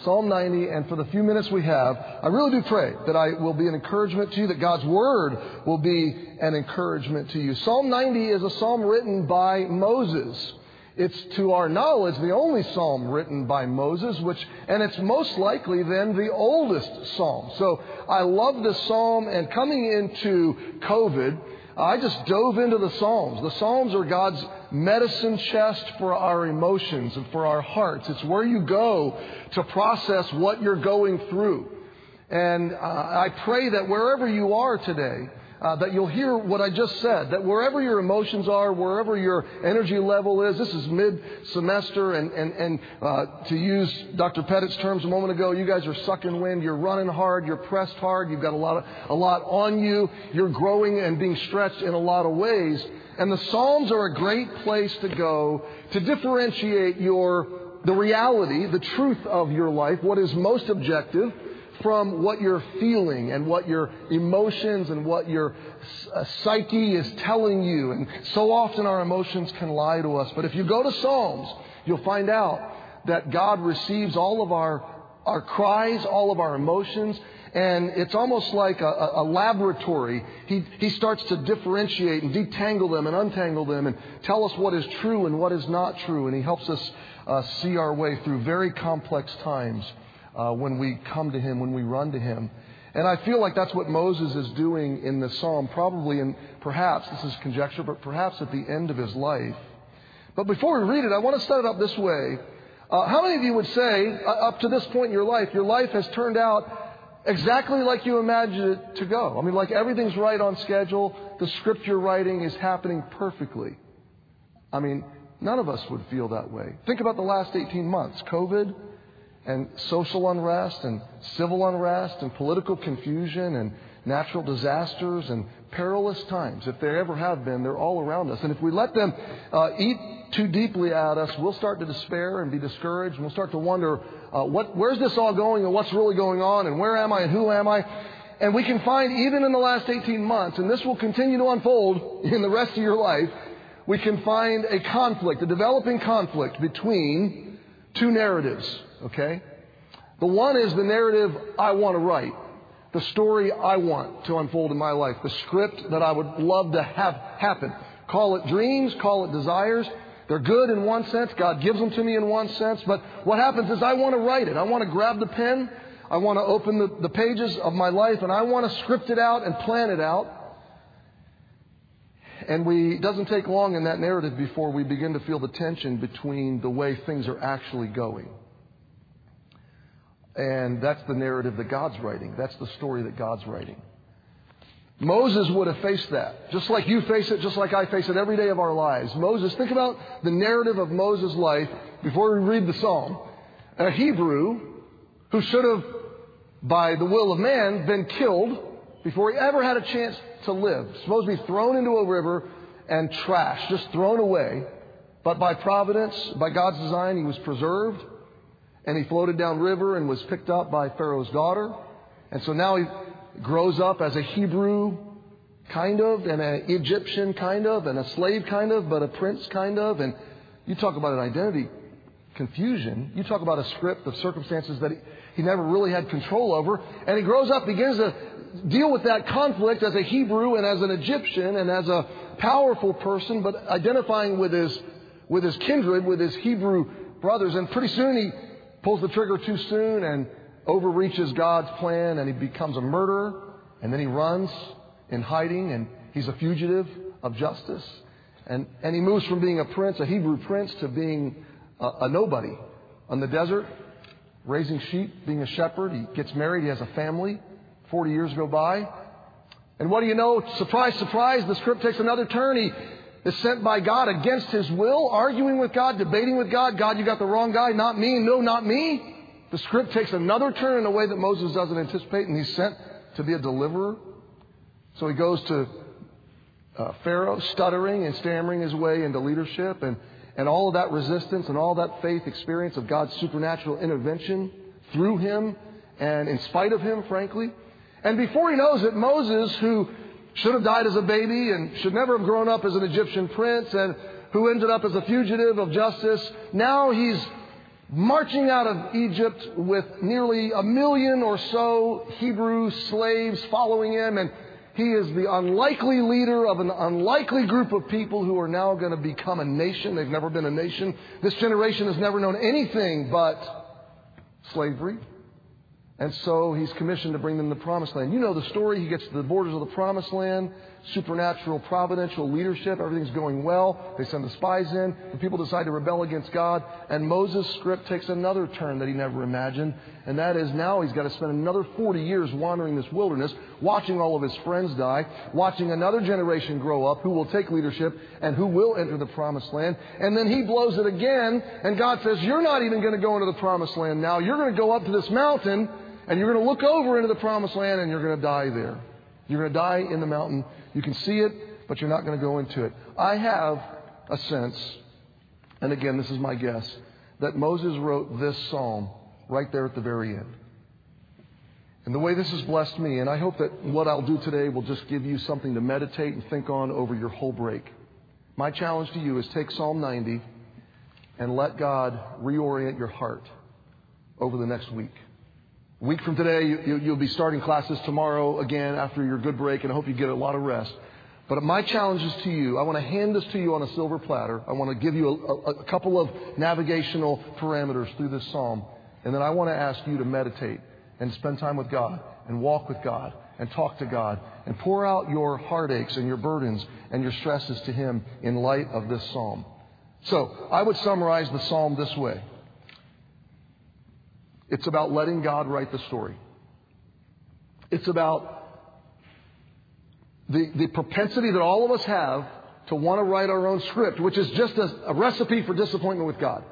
Psalm 90, and for the few minutes we have, I really do pray that I will be an encouragement to you, that God's Word will be an encouragement to you. Psalm 90 is a psalm written by Moses. It's, to our knowledge, the only psalm written by Moses, and it's most likely then the oldest psalm. So I love this psalm, and coming into COVID, I just dove into the Psalms. The Psalms are God's medicine chest for our emotions and for our hearts. It's where you go to process what you're going through. And I pray that wherever you are today, that you'll hear what I just said, that wherever your emotions are, wherever your energy level is, this is mid-semester, and to use Dr. Pettit's terms a moment ago, you guys are sucking wind, you're running hard, you're pressed hard, you've got a lot on you, you're growing and being stretched in a lot of ways. And the Psalms are a great place to go to differentiate the reality, the truth of your life, what is most objective, from what you're feeling and what your emotions and what your psyche is telling you. And so often our emotions can lie to us. But if you go to Psalms, you'll find out that God receives all of our cries, all of our emotions, and it's almost like a laboratory. He starts to differentiate and detangle them and untangle them and tell us what is true and what is not true. And He helps us see our way through very complex times when we come to Him, when we run to Him. And I feel like that's what Moses is doing in this psalm, probably, and perhaps, this is conjecture, but perhaps at the end of his life. But before we read it, I want to set it up this way. How many of you would say, up to this point in your life has turned out exactly like you imagined it to go? I mean, like everything's right on schedule, the script you're writing is happening perfectly. I mean, none of us would feel that way. Think about the last 18 months. COVID, and social unrest and civil unrest and political confusion and natural disasters and perilous times. If there ever have been, they're all around us. And if we let them eat too deeply at us, we'll start to despair and be discouraged. And we'll start to wonder, where's this all going and what's really going on and where am I and who am I? And we can find, even in the last 18 months, and this will continue to unfold in the rest of your life, we can find a conflict, a developing conflict between two narratives. Okay? The one is the narrative I want to write, the story I want to unfold in my life, the script that I would love to have happen. Call it dreams, call it desires. They're good in one sense. God gives them to me in one sense. But what happens is I want to write it. I want to grab the pen. I want to open the pages of my life, and I want to script it out and plan it out. And it doesn't take long in that narrative before we begin to feel the tension between the way things are actually going. And that's the narrative that God's writing. That's the story that God's writing. Moses would have faced that. Just like you face it, just like I face it every day of our lives. Moses, think about the narrative of Moses' life before we read the psalm. A Hebrew who should have, by the will of man, been killed before he ever had a chance to live. Supposed to be thrown into a river and trashed, just thrown away. But by providence, by God's design, he was preserved. And he floated downriver and was picked up by Pharaoh's daughter. And so now he grows up as a Hebrew, kind of, and an Egyptian, kind of, and a slave, kind of, but a prince, kind of. And you talk about an identity confusion. You talk about a script of circumstances that he never really had control over. And he grows up, begins to deal with that conflict as a Hebrew and as an Egyptian and as a powerful person, but identifying with his kindred, with his Hebrew brothers. And pretty soon he pulls the trigger too soon and overreaches God's plan, and he becomes a murderer, and then he runs in hiding, and he's a fugitive of justice. And he moves from being a prince, a Hebrew prince, to being a nobody on the desert, raising sheep, being a shepherd. He gets married, he has a family. 40 years go by. And what do you know? Surprise, surprise, the script takes another turn. He is sent by God against his will, arguing with God, debating with God. God, you got the wrong guy, not me. No, not me. The script takes another turn in a way that Moses doesn't anticipate, and he's sent to be a deliverer. So he goes to Pharaoh, stuttering and stammering his way into leadership, and all of that resistance and all that faith experience of God's supernatural intervention through him and in spite of him, frankly. And before he knows it, Moses, who should have died as a baby and should never have grown up as an Egyptian prince, and who ended up as a fugitive of justice, now he's marching out of Egypt with nearly 1 million or so Hebrew slaves following him. And he is the unlikely leader of an unlikely group of people who are now going to become a nation. They've never been a nation. This generation has never known anything but slavery. And so he's commissioned to bring them to the Promised Land. You know the story. He gets to the borders of the Promised Land. Supernatural, providential leadership. Everything's going well. They send the spies in. The people decide to rebel against God. And Moses' script takes another turn that he never imagined. And that is now he's got to spend another 40 years wandering this wilderness, watching all of his friends die, watching another generation grow up who will take leadership and who will enter the Promised Land. And then he blows it again. And God says, you're not even going to go into the Promised Land now. You're going to go up to this mountain and you're going to look over into the Promised Land and you're going to die there. You're going to die in the mountain. You can see it, but you're not going to go into it. I have a sense, and again, this is my guess, that Moses wrote this psalm right there at the very end. And the way this has blessed me, and I hope that what I'll do today will just give you something to meditate and think on over your whole break. My challenge to you is take Psalm 90 and let God reorient your heart over the next week. A week from today, you'll be starting classes tomorrow again after your good break, and I hope you get a lot of rest. But my challenge is to you. I want to hand this to you on a silver platter. I want to give you a couple of navigational parameters through this psalm. And then I want to ask you to meditate and spend time with God and walk with God and talk to God and pour out your heartaches and your burdens and your stresses to Him in light of this psalm. So I would summarize the psalm this way. It's about letting God write the story. It's about the propensity that all of us have to want to write our own script, which is just a recipe for disappointment with God.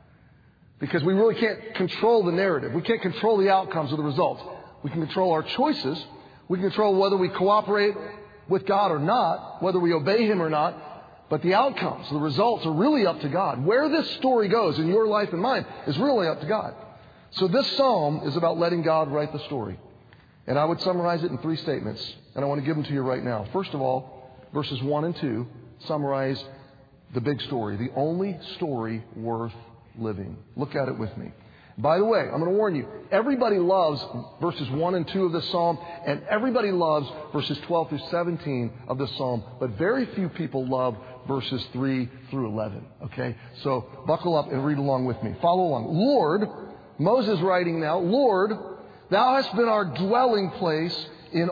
Because we really can't control the narrative. We can't control the outcomes or the results. We can control our choices. We can control whether we cooperate with God or not, whether we obey Him or not. But the outcomes, the results are really up to God. Where this story goes in your life and mine is really up to God. So this psalm is about letting God write the story. And I would summarize it in 3 statements. And I want to give them to you right now. First of all, verses 1 and 2 summarize the big story. The only story worth living. Look at it with me. By the way, I'm going to warn you. Everybody loves verses 1 and 2 of this psalm. And everybody loves verses 12 through 17 of this psalm. But very few people love verses 3 through 11. Okay? So buckle up and read along with me. Follow along. Lord, Moses writing now, Lord, Thou hast been our dwelling place in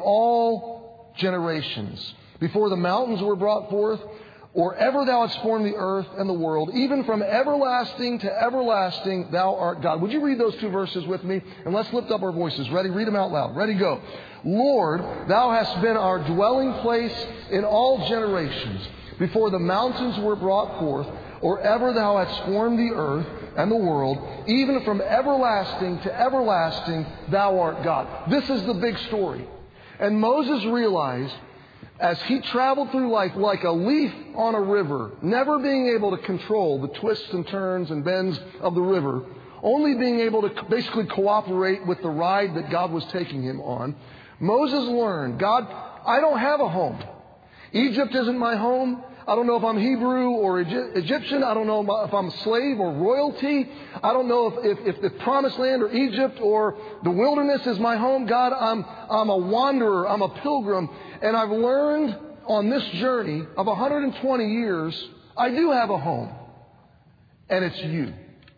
all generations. Before the mountains were brought forth, or ever Thou hadst formed the earth and the world, even from everlasting to everlasting, Thou art God. Would you read those 2 verses with me? And let's lift up our voices. Ready? Read them out loud. Ready? Go. Lord, Thou hast been our dwelling place in all generations. Before the mountains were brought forth, or ever Thou hadst formed the earth and the world, even from everlasting to everlasting, Thou art God. This is the big story. And Moses realized, as he traveled through life like a leaf on a river, never being able to control the twists and turns and bends of the river, only being able to basically cooperate with the ride that God was taking him on, Moses learned, God, I don't have a home. Egypt isn't my home. I don't know if I'm Hebrew or Egyptian. I don't know if I'm a slave or royalty. I don't know if the Promised Land or Egypt or the wilderness is my home. God, I'm a wanderer. I'm a pilgrim. And I've learned on this journey of 120 years, I do have a home. And it's you.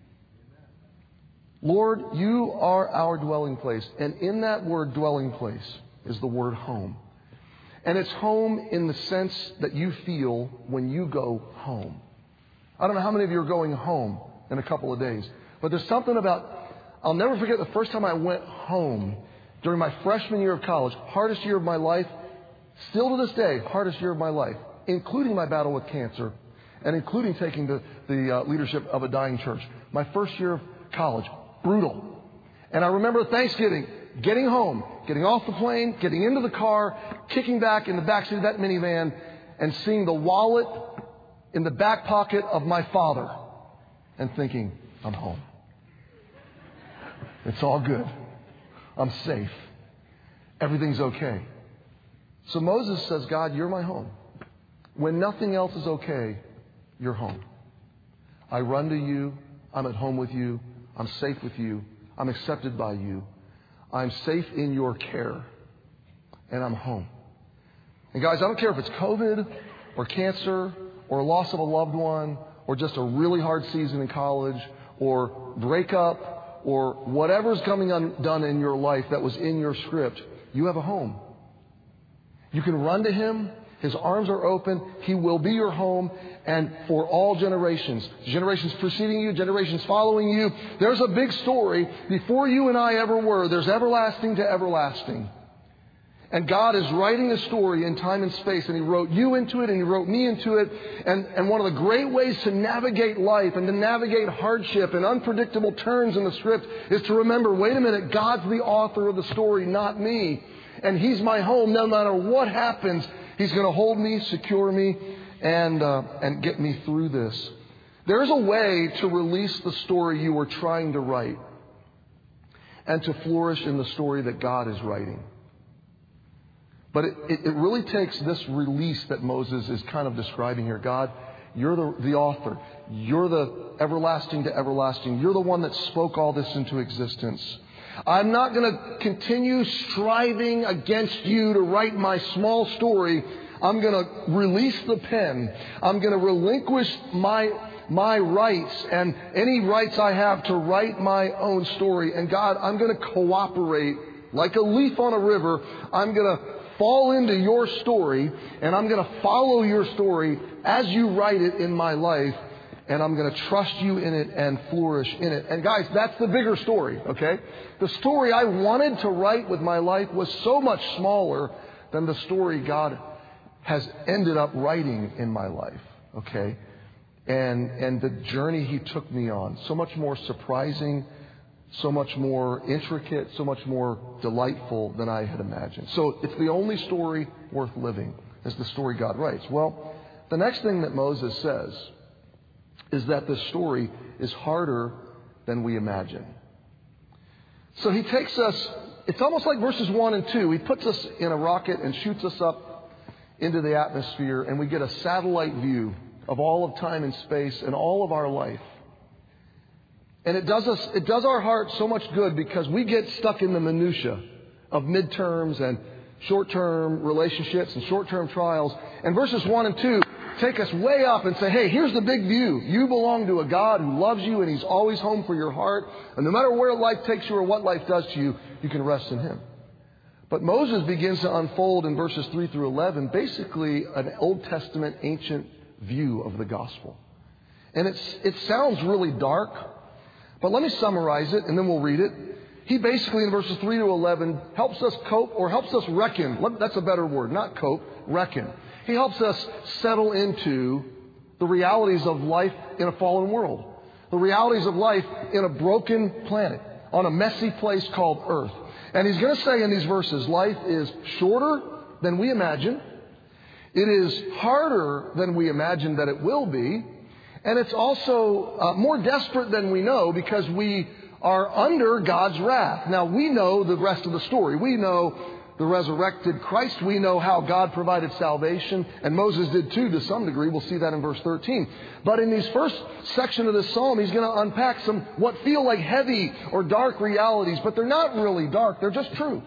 Lord, you are our dwelling place. And in that word dwelling place is the word home. And it's home in the sense that you feel when you go home. I don't know how many of you are going home in a couple of days. But there's something about, I'll never forget the first time I went home during my freshman year of college. Hardest year of my life. Still to this day, hardest year of my life. Including my battle with cancer. And including taking the leadership of a dying church. My first year of college. Brutal. And I remember Thanksgiving. Getting home, getting off the plane, getting into the car, kicking back in the backseat of that minivan, and seeing the wallet in the back pocket of my father, and thinking, I'm home. It's all good. I'm safe. Everything's okay. So Moses says, God, you're my home. When nothing else is okay, you're home. I run to you. I'm at home with you. I'm safe with you. I'm accepted by you. I'm safe in your care. And I'm home. And guys, I don't care if it's COVID or cancer or loss of a loved one or just a really hard season in college or breakup or whatever's coming undone in your life that was in your script. You have a home. You can run to Him. His arms are open. He will be your home. And for all generations, generations preceding you, generations following you, there's a big story. Before you and I ever were, there's everlasting to everlasting. And God is writing a story in time and space, and He wrote you into it, and He wrote me into it. And one of the great ways to navigate life and to navigate hardship and unpredictable turns in the script is to remember, wait a minute, God's the author of the story, not me. And He's my home. No matter what happens, He's going to hold me, secure me, and get me through this. There's a way to release the story you were trying to write and to flourish in the story that God is writing. But it really takes this release that Moses is kind of describing here. God, you're the author. You're the everlasting to everlasting. You're the one that spoke all this into existence. I'm not going to continue striving against you to write my small story. I'm going to release the pen. I'm going to relinquish my rights and any rights I have to write my own story. And God, I'm going to cooperate like a leaf on a river. I'm going to fall into your story, and I'm going to follow your story as you write it in my life, and I'm going to trust you in it and flourish in it. And guys, that's the bigger story, okay? The story I wanted to write with my life was so much smaller than the story God has ended up writing in my life, okay? And the journey He took me on, so much more surprising, so much more intricate, so much more delightful than I had imagined. So it's the only story worth living, is the story God writes. Well, the next thing that Moses says is that this story is harder than we imagine. So he takes us, it's almost like verses 1 and 2. He puts us in a rocket and shoots us up into the atmosphere, and we get a satellite view of all of time and space and all of our life. And it does our heart so much good because we get stuck in the minutia of midterms and short-term relationships and short-term trials. And verses 1 and 2 take us way up and say, hey, here's the big view. You belong to a God who loves you, and He's always home for your heart. And no matter where life takes you or what life does to you, you can rest in Him. But Moses begins to unfold in verses 3 through 11 basically an Old Testament ancient view of the gospel. And it sounds really dark. But let me summarize it, and then we'll read it. He basically, in verses 3 to 11, helps us cope, or helps us reckon. That's a better word, not cope, reckon. He helps us settle into the realities of life in a fallen world. The realities of life in a broken planet, on a messy place called Earth. And he's going to say in these verses, life is shorter than we imagine. It is harder than we imagine that it will be. And it's also more desperate than we know because we are under God's wrath. Now, we know the rest of the story. We know the resurrected Christ. We know how God provided salvation. And Moses did too to some degree. We'll see that in verse 13. But in these first section of this psalm, he's going to unpack some what feel like heavy or dark realities. But they're not really dark. They're just true.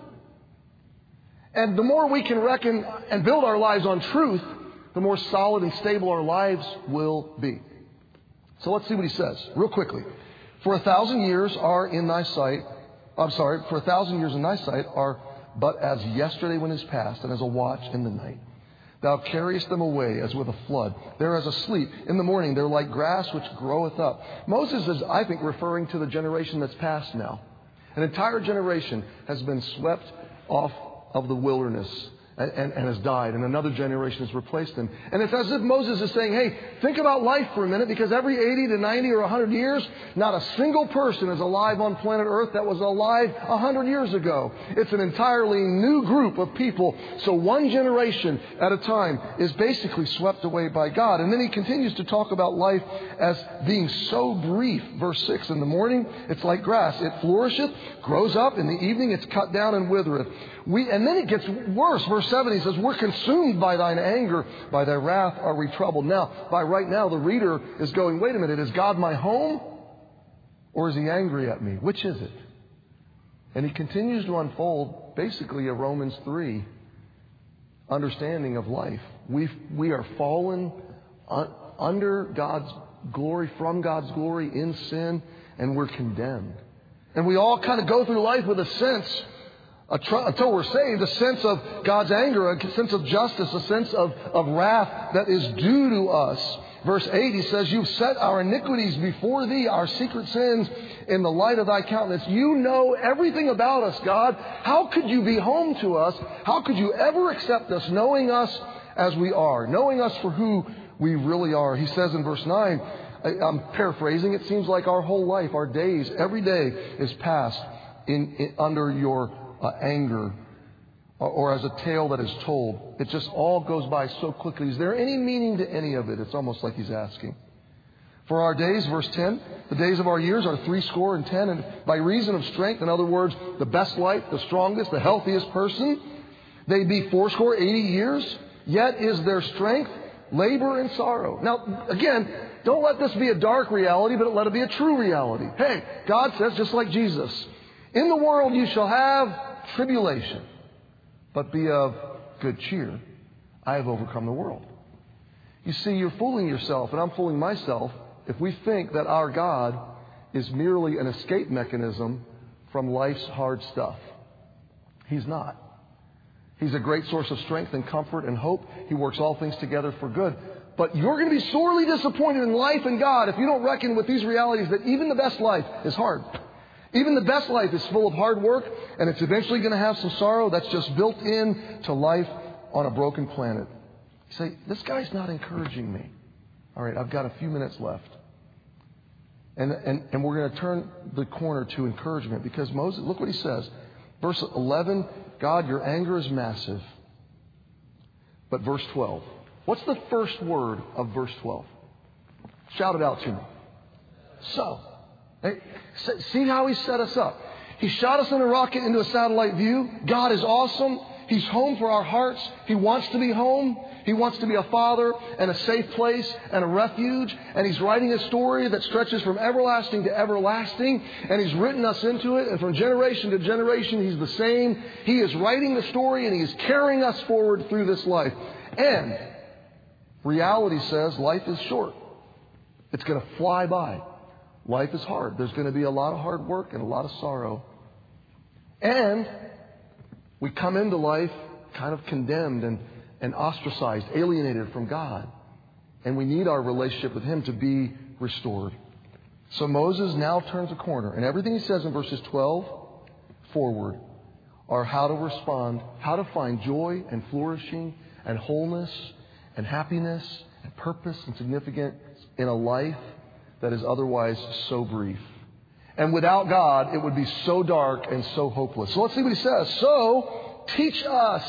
And the more we can reckon and build our lives on truth, the more solid and stable our lives will be. So let's see what he says real quickly. For 1,000 years are in thy sight. For 1,000 years in thy sight are but as yesterday when is past, and as a watch in the night. Thou carriest them away as with a flood. They're as asleep. In the morning they're like grass which groweth up. Moses is, I think, referring to the generation that's past now. An entire generation has been swept off of the wilderness and has died, and another generation has replaced them. And it's as if Moses is saying, hey, think about life for a minute, because every 80 to 90 or 100 years, not a single person is alive on planet Earth that was alive 100 years ago. It's an entirely new group of people. So one generation at a time is basically swept away by God. And then he continues to talk about life as being so brief. Verse 6, in the morning it's like grass. It flourisheth, grows up. In the evening it's cut down and withereth. And then it gets worse. Verse 7, he says, we're consumed by thine anger. By thy wrath are we troubled. Now, by right now, the reader is going, wait a minute, is God my home? Or is he angry at me? Which is it? And he continues to unfold basically a Romans 3 understanding of life. We are fallen under God's glory, from God's glory in sin, and we're condemned. And we all kind of go through life with a sense, until we're saved, a sense of God's anger, a sense of justice, a sense of wrath that is due to us. Verse 8, he says, you've set our iniquities before thee, our secret sins, in the light of thy countenance. You know everything about us, God. How could you be home to us? How could you ever accept us, knowing us as we are, knowing us for who we really are? He says in verse 9, I'm paraphrasing, it seems like our whole life, our days, every day is passed under your anger, or as a tale that is told. It just all goes by so quickly. Is there any meaning to any of it? It's almost like he's asking. For our days, verse 10, the days of our years are 70, and by reason of strength, in other words, the best life, the strongest, the healthiest person, they be 80 years, yet is their strength labor and sorrow. Now, again, don't let this be a dark reality, but let it be a true reality. Hey, God says, just like Jesus, in the world you shall have tribulation, but be of good cheer. I have overcome the world. You see, you're fooling yourself, and I'm fooling myself, if we think that our God is merely an escape mechanism from life's hard stuff. He's not. He's a great source of strength and comfort and hope. He works all things together for good. But you're going to be sorely disappointed in life and God if you don't reckon with these realities that even the best life is hard. Even the best life is full of hard work, and it's eventually going to have some sorrow that's just built in to life on a broken planet. You say, this guy's not encouraging me. All right, I've got a few minutes left. And we're going to turn the corner to encouragement, because Moses, look what he says. Verse 11, God, your anger is massive. But verse 12. What's the first word of verse 12? Shout it out to me. So. Hey, see how he set us up. He shot us in a rocket into a satellite view. God is awesome. He's home for our hearts. He wants to be home. He wants to be a father and a safe place and a refuge. And He's writing a story that stretches from everlasting to everlasting. And He's written us into it. And from generation to generation, He's the same. He is writing the story, and He is carrying us forward through this life. And reality says life is short. It's going to fly by. Life is hard. There's going to be a lot of hard work and a lot of sorrow. And we come into life kind of condemned and ostracized, alienated from God. And we need our relationship with Him to be restored. So Moses now turns a corner. And everything he says in verses 12 forward are how to respond, how to find joy and flourishing and wholeness and happiness and purpose and significance in a life that is otherwise so brief. And without God, it would be so dark and so hopeless. So let's see what he says. So teach us.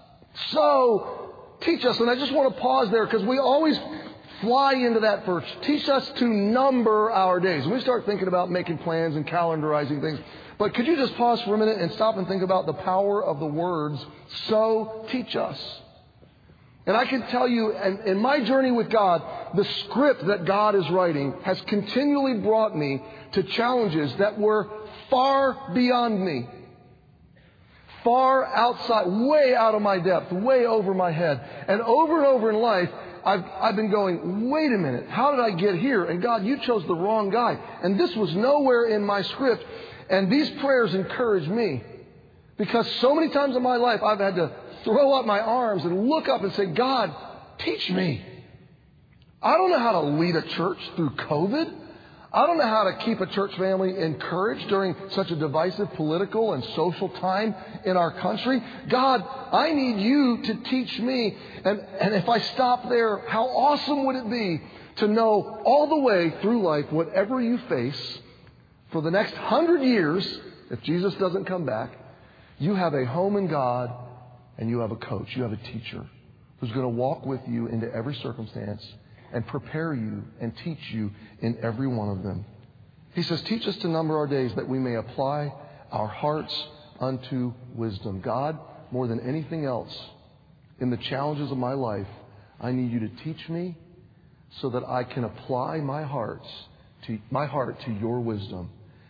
And I just want to pause there, because we always fly into that verse. Teach us to number our days. And we start thinking about making plans and calendarizing things. But could you just pause for a minute and stop and think about the power of the words, so teach us. And I can tell you, in my journey with God, the script that God is writing has continually brought me to challenges that were far beyond me. Far outside, way out of my depth, way over my head. And over in life, I've been going, wait a minute, how did I get here? And God, you chose the wrong guy. And this was nowhere in my script. And these prayers encourage me. Because so many times in my life, I've had to throw up my arms and look up and say, God, teach me. I don't know how to lead a church through COVID. I don't know how to keep a church family encouraged during such a divisive political and social time in our country. God, I need you to teach me. And if I stop there, how awesome would it be to know all the way through life, whatever you face, for the next 100 years, if Jesus doesn't come back, you have a home in God, and you have a coach, you have a teacher who's going to walk with you into every circumstance and prepare you and teach you in every one of them. He says, teach us to number our days that we may apply our hearts unto wisdom. God, more than anything else, in the challenges of my life, I need you to teach me so that I can apply my heart to your wisdom.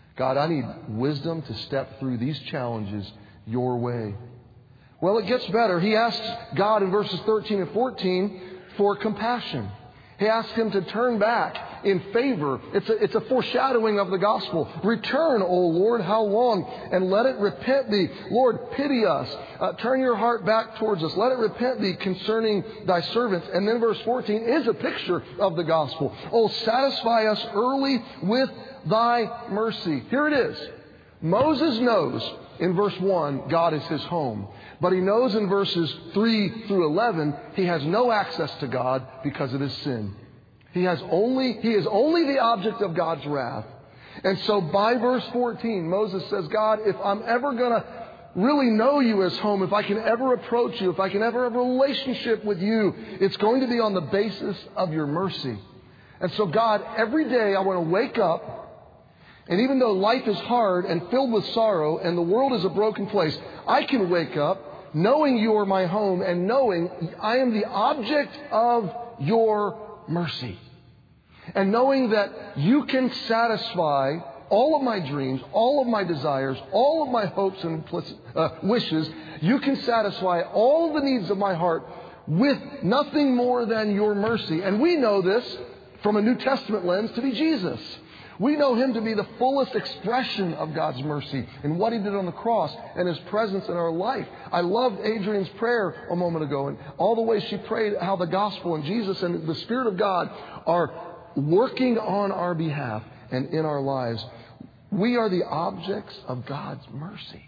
God, I need wisdom to step through these challenges your way. Well, it gets better. He asks God in verses 13 and 14 for compassion. He asks him to turn back in favor. It's a foreshadowing of the gospel. Return, O Lord, how long? And let it repent thee. Lord, pity us. Turn your heart back towards us. Let it repent thee concerning thy servants. And then verse 14 is a picture of the gospel. Oh, satisfy us early with thy mercy. Here it is. Moses knows in verse 1 God is his home. But he knows in verses 3 through 11 he has no access to God because of his sin. He is only the object of God's wrath. And so by verse 14, Moses says, God, if I'm ever going to really know you as home, if I can ever approach you, if I can ever have a relationship with you, it's going to be on the basis of your mercy. And so God, every day I want to wake up, and even though life is hard and filled with sorrow and the world is a broken place, I can wake up knowing you are my home and knowing I am the object of your mercy. And knowing that you can satisfy all of my dreams, all of my desires, all of my hopes and wishes. You can satisfy all of the needs of my heart with nothing more than your mercy. And we know this from a New Testament lens to be Jesus. We know him to be the fullest expression of God's mercy in what he did on the cross and his presence in our life. I loved Adrian's prayer a moment ago and all the ways she prayed how the gospel and Jesus and the Spirit of God are working on our behalf and in our lives. We are the objects of God's mercy.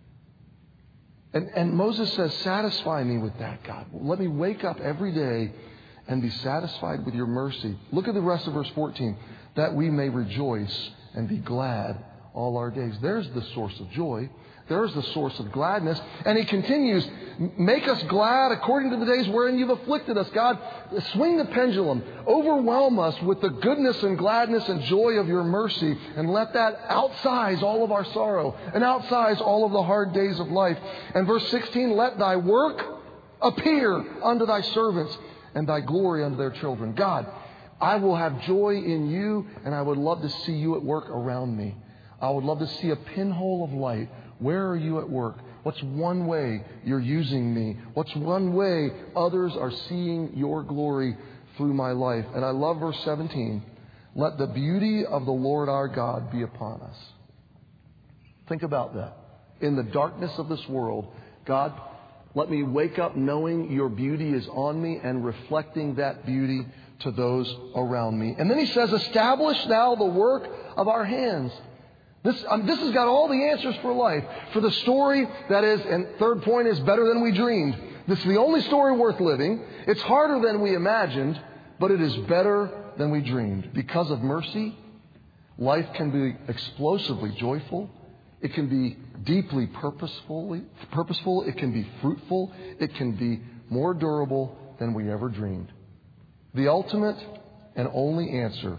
And Moses says, satisfy me with that, God. Let me wake up every day and be satisfied with your mercy. Look at the rest of verse 14. That we may rejoice and be glad all our days. There's the source of joy. There's the source of gladness. And he continues, make us glad according to the days wherein you've afflicted us. God, swing the pendulum. Overwhelm us with the goodness and gladness and joy of your mercy. And let that outsize all of our sorrow and outsize all of the hard days of life. And verse 16, let thy work appear unto thy servants and thy glory unto their children. God, I will have joy in you, and I would love to see you at work around me. I would love to see a pinhole of light. Where are you at work? What's one way you're using me? What's one way others are seeing your glory through my life? And I love verse 17. Let the beauty of the Lord our God be upon us. Think about that. In the darkness of this world, God, let me wake up knowing your beauty is on me and reflecting that beauty to those around me. And then he says, establish thou the work of our hands. This has got all the answers for life. For the story that is, and third point is better than we dreamed. This is the only story worth living. It's harder than we imagined, but it is better than we dreamed. Because of mercy, life can be explosively joyful. It can be deeply purposeful. It can be fruitful. It can be more durable than we ever dreamed. The ultimate and only answer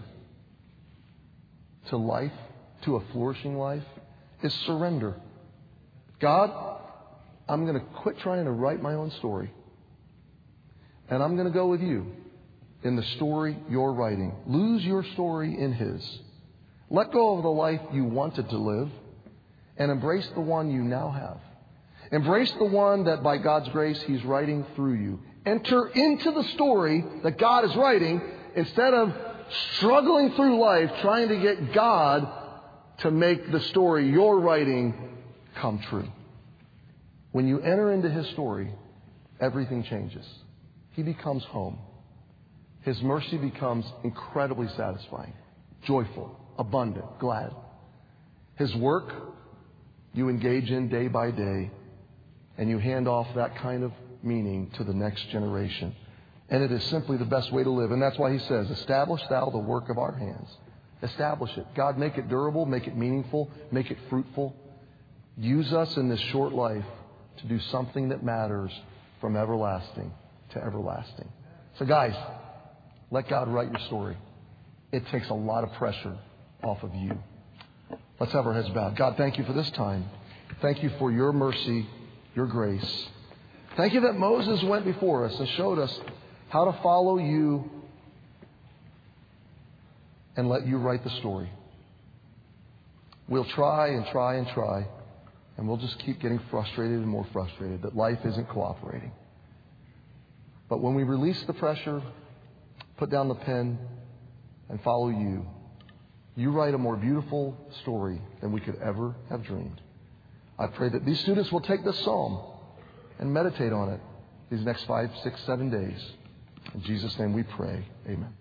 to life, to a flourishing life, is surrender. God, I'm going to quit trying to write my own story. And I'm going to go with you in the story you're writing. Lose your story in his. Let go of the life you wanted to live and embrace the one you now have. Embrace the one that by God's grace he's writing through you. Enter into the story that God is writing instead of struggling through life trying to get God to make the story you're writing come true. When you enter into his story, everything changes. He becomes home. His mercy becomes incredibly satisfying, joyful, abundant, glad. His work you engage in day by day, and you hand off that kind of meaning to the next generation. And it is simply the best way to live. And that's why he says, establish thou the work of our hands. Establish it. God, make it durable, make it meaningful, make it fruitful. Use us in this short life to do something that matters from everlasting to everlasting. So guys, let God write your story. It takes a lot of pressure off of you. Let's have our heads bowed. God, thank you for this time. Thank you for your mercy, your grace. Thank you that Moses went before us and showed us how to follow you and let you write the story. we'll try and try and try, and we'll just keep getting frustrated and more frustrated that life isn't cooperating. But when we release the pressure, put down the pen, and follow you, you write a more beautiful story than we could ever have dreamed. I pray that these students will take this psalm and meditate on it these next 5, 6, 7 days. In Jesus' name we pray. Amen.